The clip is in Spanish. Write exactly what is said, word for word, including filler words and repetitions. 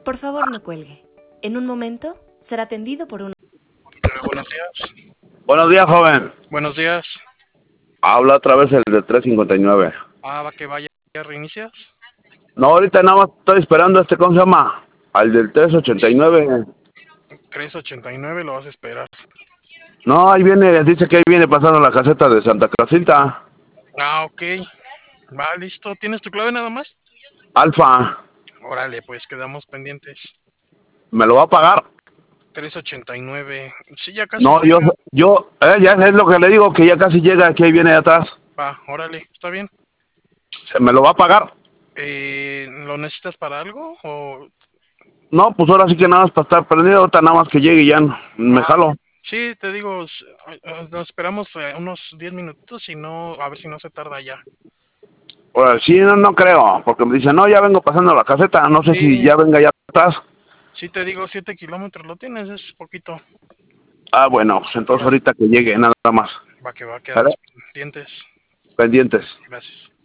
Por favor, no cuelgue. En un momento será atendido por un... Hola, buenos días. Buenos días, joven. Buenos días. Habla otra vez el de tres cincuenta y nueve. Ah, va que vaya. ¿Ya reinicias? No, ahorita nada más estoy esperando a este, ¿cómo se llama? Al del tres ochenta y nueve. tres ochenta y nueve lo vas a esperar. No, ahí viene, dice que ahí viene pasando la caseta de Santa Casilda. Ah, ok. Va, listo. ¿Tienes tu clave nada más? Alfa, Órale, pues quedamos pendientes. ¿me lo va a pagar? tres ochenta y nueve. Sí, ya casi No, yo, llega. yo, eh, ya es lo que le digo, que ya casi llega, que ahí viene de atrás. Va, órale, ¿está bien? ¿Se me lo va a pagar? Eh, ¿lo necesitas para algo? O... No, pues ahora sí que nada más para estar prendido, ahorita nada más que llegue y ya no- me Ah, jalo. sí, te digo, s- eh, nos esperamos eh, unos diez minutos y no, a ver si no se tarda ya. Ahora sí, no, no creo, porque me dicen, no, ya vengo pasando la caseta, no sé si Sí, ya venga ya atrás. sí te digo, siete kilómetros lo tienes, es poquito. Ah, bueno, pues entonces Órale, ahorita que llegue, nada más. va que va, ¿Vale? quedamos pendientes. Pendientes. Gracias.